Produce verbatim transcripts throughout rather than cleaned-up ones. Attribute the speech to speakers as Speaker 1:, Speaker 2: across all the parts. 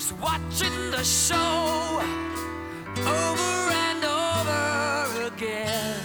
Speaker 1: He's watching the show over and over again.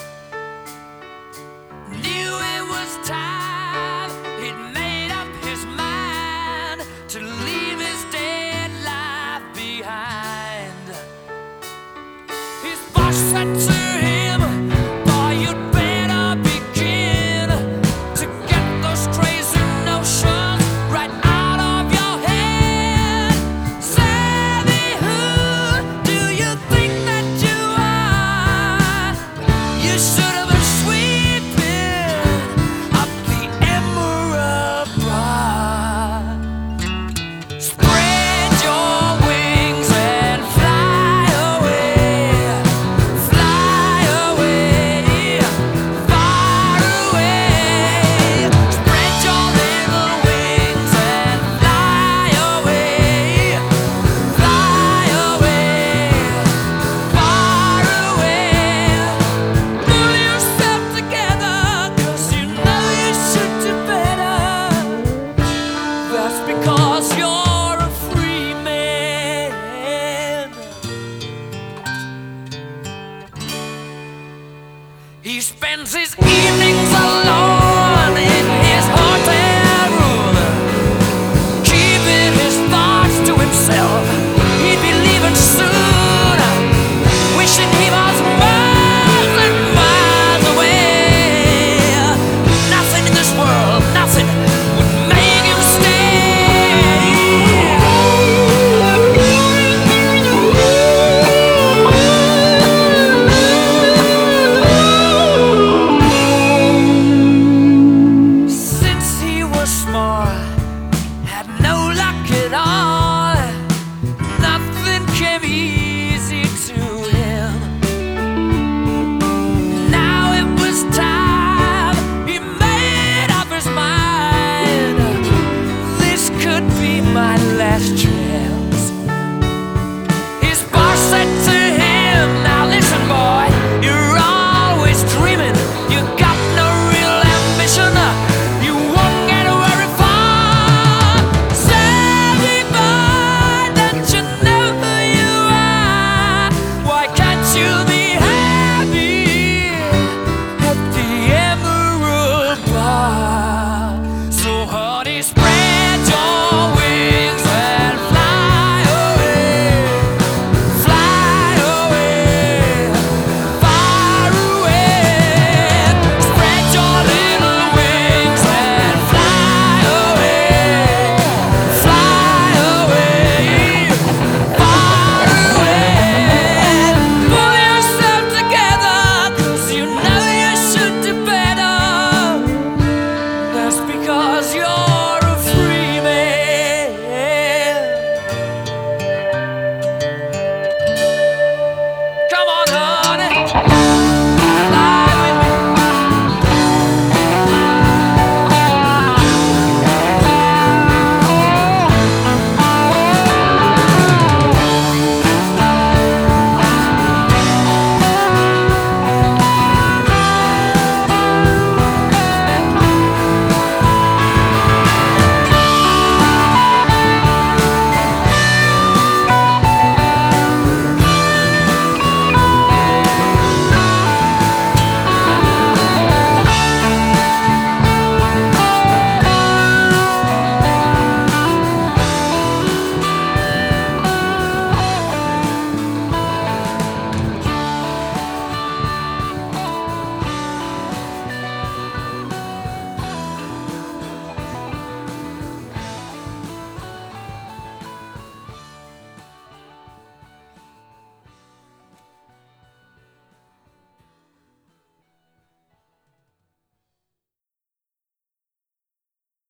Speaker 1: Knew it was time, he'd made up his mind to leave his dead life behind. His boss said to him, "Boy, you'd better begin to get those crazy notions right out of your head. Savvy, who do you think that you are? You should have been sweeping up the Emerald Broad. Spread your wings and fly away, fly away, far away. Spread your little wings and fly away, fly away, far away. Pull yourself together, 'cause you know you should do better. That's because you're a free man." He spends his evenings alone